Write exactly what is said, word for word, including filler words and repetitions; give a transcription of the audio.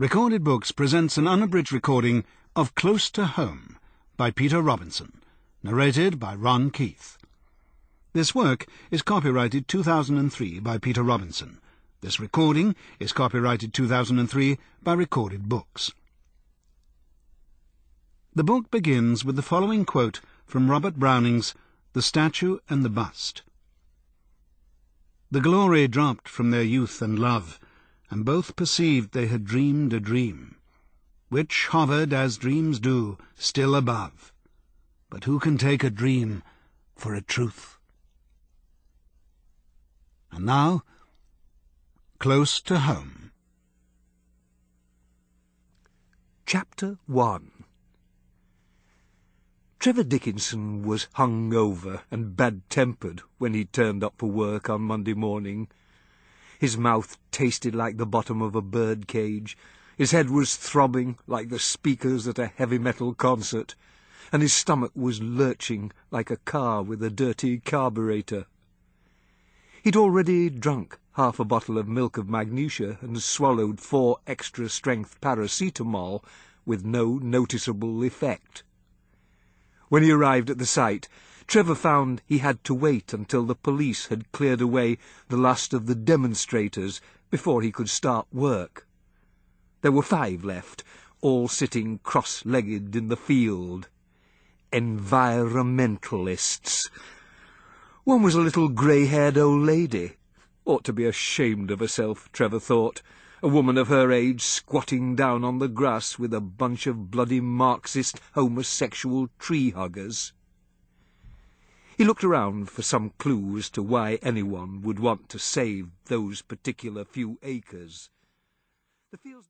Recorded Books presents an unabridged recording of Close to Home by Peter Robinson, narrated by Ron Keith. This work is copyrighted two thousand three by Peter Robinson. This recording is copyrighted two thousand three by Recorded Books. The book begins with the following quote from Robert Browning's The Statue and the Bust. The glory dropped from their youth and love, and both perceived they had dreamed a dream, which hovered, as dreams do, still above. But who can take a dream for a truth? And now, Close to Home. Chapter one. Trevor Dickinson was hung over and bad-tempered when he turned up for work on Monday morning. His mouth tasted like the bottom of a bird cage, his head was throbbing like the speakers at a heavy metal concert, and his stomach was lurching like a car with a dirty carburetor. He'd already drunk half a bottle of milk of magnesia and swallowed four extra-strength paracetamol with no noticeable effect. When he arrived at the site, Trevor found he had to wait until the police had cleared away the last of the demonstrators before he could start work. There were five left, all sitting cross-legged in the field. Environmentalists. One was a little grey-haired old lady. Ought to be ashamed of herself, Trevor thought. A woman of her age squatting down on the grass with a bunch of bloody Marxist homosexual tree-huggers. He looked around for some clue as to why anyone would want to save those particular few acres. The fields